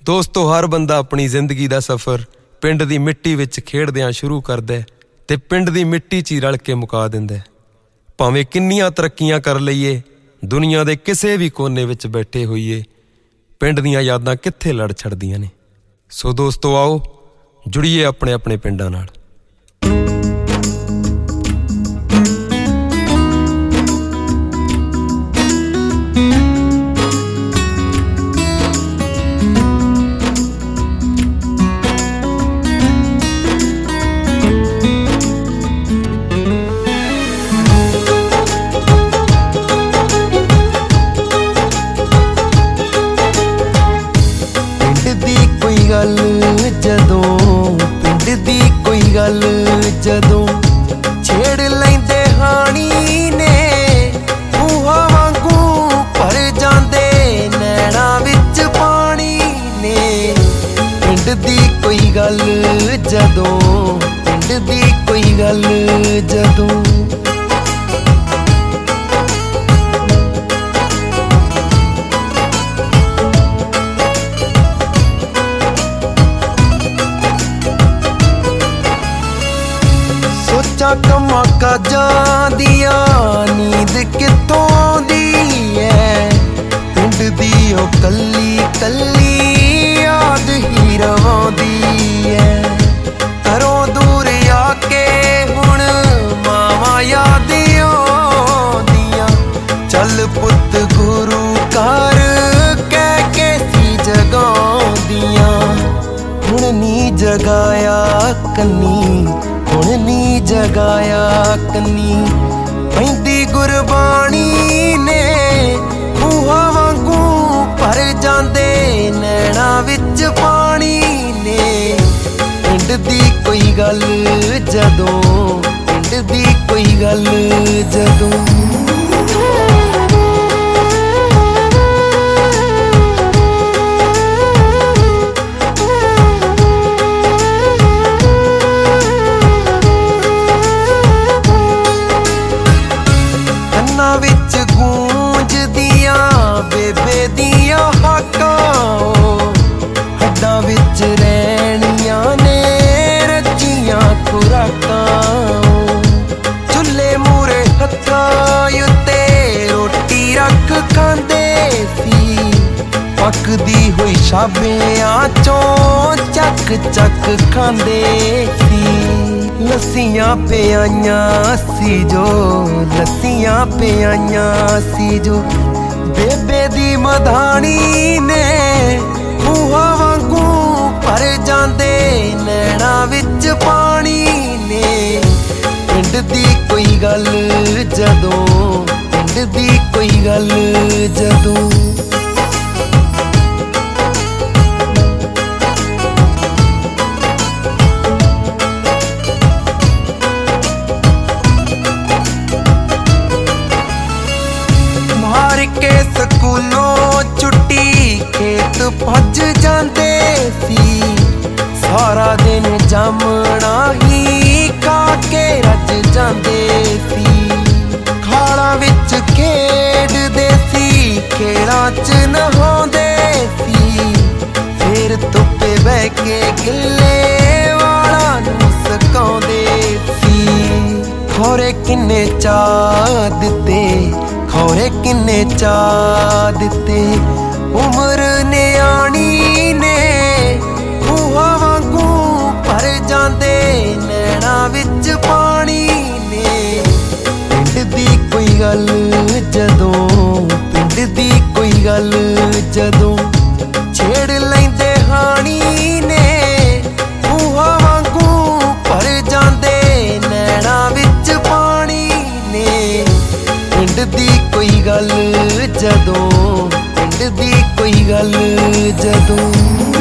ਦੋਸਤੋ ਹਰ ਬੰਦਾ ਆਪਣੀ ਜ਼ਿੰਦਗੀ ਦਾ ਸਫ਼ਰ ਪਿੰਡ ਦੀ ਮਿੱਟੀ ਵਿੱਚ ਖੇਡਦਿਆਂ ਸ਼ੁਰੂ ਕਰਦਾ ਤੇ ਪਿੰਡ ਦੀ ਮਿੱਟੀ 'ਚ ਹੀ ਰਲ ਕੇ ਮੁਕਾ ਦਿੰਦਾ। ਭਾਵੇਂ ਕਿੰਨੀਆਂ ਤਰੱਕੀਆਂ ਕਰ ਲਈਏ, ਦੁਨੀਆ ਦੇ ਕਿਸੇ ਵੀ ਕੋਨੇ ਵਿੱਚ ਬੈਠੇ ਹੋਈਏ, ਪਿੰਡ ਦੀਆਂ ਯਾਦਾਂ ਕਿੱਥੇ ਲੜ ਛੱਡਦੀਆਂ ਨੇ। ਸੋ ਦੋਸਤੋ ਆਓ ਜੁੜੀਏ ਆਪਣੇ ਆਪਣੇ ਪਿੰਡਾਂ ਨਾਲ। ਜਦੋਂ ਛੇੜ ਲੈਂਦੇ ਹਾਣੀ ਨੇ, ਮੂੰਹਾਂ ਵਾਂਗੂ ਭਰ ਜਾਂਦੇ ਨੈਣਾ ਵਿੱਚ ਪਾਣੀ ਨੇ। ਪਿੰਡ ਦੀ ਕੋਈ ਗੱਲ ਜਦੋਂ, ਪਿੰਡ ਦੀ ਕੋਈ ਗੱਲ ਜਦੋਂ, ਕੰਮਾਂ ਕਾਜਾਂ ਦੀਆਂ ਨੀਂਦ ਕਿੱਥੋਂ ਆਉਂਦੀ ਐ। ਪਿੰਡ ਦੀ ਉਹ ਕੱਲੀ ਕੱਲੀ ਯਾਦ ਹੀ ਰਵਾਉਂਦੀ ਐ। ਘਰੋਂ ਦੂਰ ਆ ਕੇ ਹੁਣ ਮਾਵਾਂ ਯਾਦ ਆਉਂਦੀਆਂ। ਚੱਲ ਪੁੱਤ ਗੁਰੂ ਘਰ ਕਹਿ ਕੇ ਸੀ ਜਗਾਉਂਦੀਆਂ। ਹੁਣ ਨੀ ਜਗਾਇਆ ਕੰਨੀ, ਹੁਣ ਨੀ ਜਗਾਇਆ ਕੰਨੀ, ਪੈਂਦੀ ਗੁਰਬਾਣੀ ਨੇ। ਮੂੰਹਾਂ ਵਾਂਗੂ ਭਰ ਜਾਂਦੇ ਨੈਣਾ ਵਿੱਚ ਪਾਣੀ ਨੇ। ਪਿੰਡ ਦੀ ਕੋਈ ਗੱਲ ਜਦੋਂ, ਪਿੰਡ ਦੀ ਕੋਈ ਗੱਲ ਜਦੋਂ, ਵਿੱਚ ਗੂੰਜਦੀਆਂ ਬੇਬੇ ਦੀਆਂ ਹਾਕਾਂ। ਹੱਡਾਂ ਵਿੱਚ ਰਹਿਣੀਆਂ ਨੇ ਰੱਜੀਆਂ ਖੁਰਾਕਾਂ। ਚੁੱਲ੍ਹੇ ਮੂਹਰੇ ਹੱਥਾਂ ਉੱਤੇ ਰੋਟੀ ਰੱਖ ਖਾਂਦੇ ਸੀ। ਪੱਕਦੀ ਹੋਈ ਛਾਬਿਆਂ ਚੋਂ ਚੱਕ ਚੱਕ ਖਾਂਦੇ ਸੀ। ਲੱਸੀਆਂ ਪਿਆਈਆਂ ਸੀ ਜੋ, ਲੱਸੀਆਂ ਪਿਆਈਆਂ ਸੀ ਜੋ, ਬੇਬੇ ਦੀ ਮਧਾਣੀ ਨੇ। ਮੂੰਹਾਂ ਵਾਂਗੂ ਭਰ ਜਾਂਦੇ ਨੈਣਾ ਵਿੱਚ ਪਾਣੀ ਨੇ। ਪਿੰਡ ਦੀ ਕੋਈ ਗੱਲ ਜਦੋਂ, ਪਿੰਡ ਦੀ ਕੋਈ ਗੱਲ ਜਦੋਂ, ਕੇ ਸਕੂਲੋਂ ਛੁੱਟੀ ਖੇਤ ਭੱਜ ਜਾਂਦੇ ਸੀ। ਸਾਰਾ ਦਿਨ ਜਾਮਣਾ ਹੀ ਖਾ ਕੇ ਰੱਜ ਜਾਂਦੇ ਸੀ। ਖਾਲਾਂ ਵਿੱਚ ਖੇਡਦੇ ਸੀ, ਖੇੜਾਂ 'ਚ ਨਹਾਉਂਦੇ ਸੀ। ਫੇਰ ਧੁੱਪੇ ਬਹਿ ਕੇ ਗਿੱਲੇ ਵਾਲਾਂ ਨੂੰ ਸੁਕਾਉਂਦੇ ਸੀ। ਖੌਰੇ ਕਿੰਨੇ ਚਾਅ ਦਿੱਤੇ, ਖੌਰੇ ਕਿੰਨੇ ਚਾਅ ਦਿੱਤੇ ਉਮਰ ਨਿਆਣੀ ਨੇ। ਮੂੰਹਾਂ ਵਾਂਗੂ ਭਰ ਜਾਂਦੇ ਨੈਣਾ ਵਿੱਚ ਪਾਣੀ ਨੇ। ਪਿੰਡ ਦੀ ਕੋਈ ਗੱਲ ਜਦੋਂ, ਪਿੰਡ ਦੀ ਕੋਈ ਗੱਲ ਜਦੋਂ, ਛੇੜ ਲੈਂਦੇ ਹਾਣੀ ਨੇ। ਮੂੰਹਾਂ ਵਾਂਗੂ ਭਰ ਜਾਂਦੇ ਨੈਣਾ ਵਿੱਚ ਪਾਣੀ ਨੇ। ਪਿੰਡ ਦੀ ਕੋਈ ਗੱਲ ਜਦੋਂ, ਪਿੰਡ ਦੀ ਕੋਈ ਗੱਲ ਜਦੋਂ।